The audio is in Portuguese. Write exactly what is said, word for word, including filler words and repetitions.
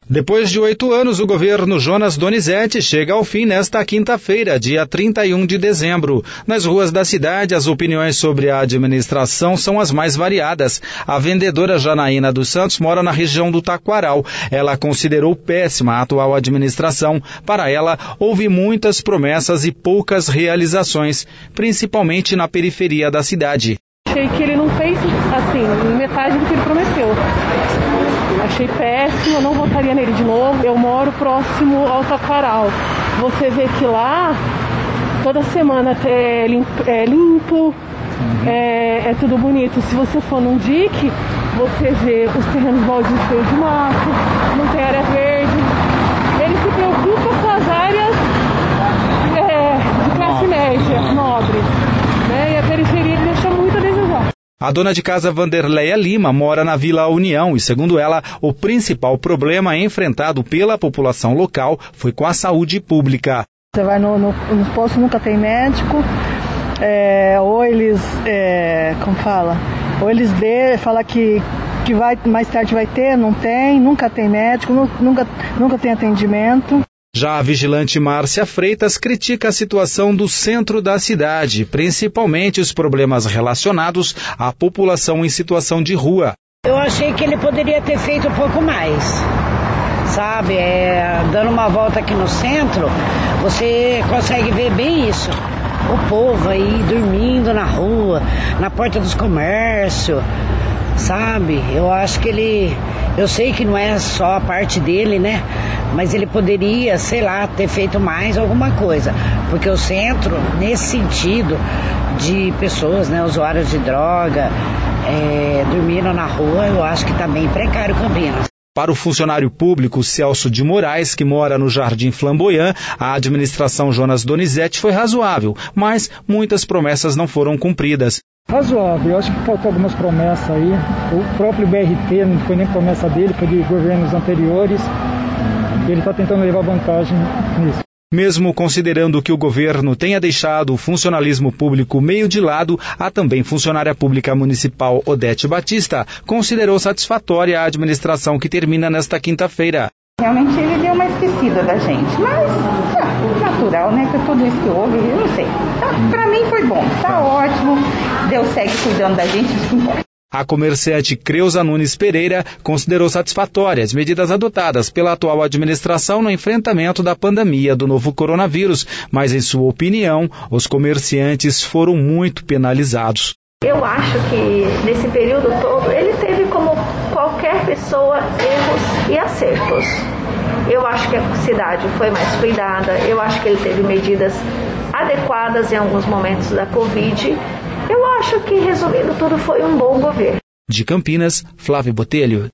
Depois de oito anos, o governo Jonas Donizete chega ao fim nesta quinta-feira, dia trinta e um de dezembro. Nas ruas da cidade, as opiniões sobre a administração são as mais variadas. A vendedora Janaína dos Santos mora na região do Taquaral. Ela considerou péssima a atual administração. Para ela, houve muitas promessas e poucas realizações, principalmente na periferia da cidade. Achei que ele não fez, assim, metade do que ele prometeu. Achei péssimo, eu não votaria nele de novo. Eu moro próximo ao Taquaral. Você vê que lá, toda semana é limpo, é, limpo uhum. é, é tudo bonito. Se você for num dique, você vê os terrenos baldios cheios de mato, não tem área verde. Ele se preocupa com as áreas é, de classe média, nobre. Né? E a periferia deixa muito a desejar. A dona de casa Vanderleia Lima mora na Vila União e, segundo ela, o principal problema enfrentado pela população local foi com a saúde pública. Você vai no, no, no posto, nunca tem médico, é, ou eles, é, como fala, ou eles dê, fala que, que vai, mais tarde vai ter, não tem, nunca tem médico, nunca, nunca tem atendimento. Já a vigilante Márcia Freitas critica a situação do centro da cidade, principalmente os problemas relacionados à população em situação de rua. Eu achei que ele poderia ter feito um pouco mais, sabe? É, dando uma volta aqui no centro, você consegue ver bem isso. O povo aí dormindo na rua, na porta dos comércios, sabe? Eu acho que ele... Eu sei que não é só a parte dele, né? Mas ele poderia, sei lá, ter feito mais alguma coisa. Porque o centro, nesse sentido de pessoas, né, usuários de droga, é, dormindo na rua, eu acho que está bem precário Campinas. Para o funcionário público Celso de Moraes, que mora no Jardim Flamboyant, a administração Jonas Donizete foi razoável, mas muitas promessas não foram cumpridas. Razoável, eu acho que faltou algumas promessas aí. O próprio B R T não foi nem promessa dele, foi de governos anteriores. Ele está tentando levar vantagem nisso. Mesmo considerando que o governo tenha deixado o funcionalismo público meio de lado, a também funcionária pública municipal Odete Batista considerou satisfatória a administração que termina nesta quinta-feira. Realmente ele deu uma esquecida da gente, mas é natural, né? Que tudo isso que houve, eu não sei. Tá, para mim foi bom, tá ótimo. Deus segue cuidando da gente, isso que importa. A comerciante Creuza Nunes Pereira considerou satisfatórias as medidas adotadas pela atual administração no enfrentamento da pandemia do novo coronavírus, mas, em sua opinião, os comerciantes foram muito penalizados. Eu acho que nesse período todo ele teve, como qualquer pessoa, erros e acertos. Eu acho que a cidade foi mais cuidada, eu acho que ele teve medidas adequadas em alguns momentos da Covid. Eu acho que, resumindo tudo, foi um bom governo. De Campinas, Flávio Botelho.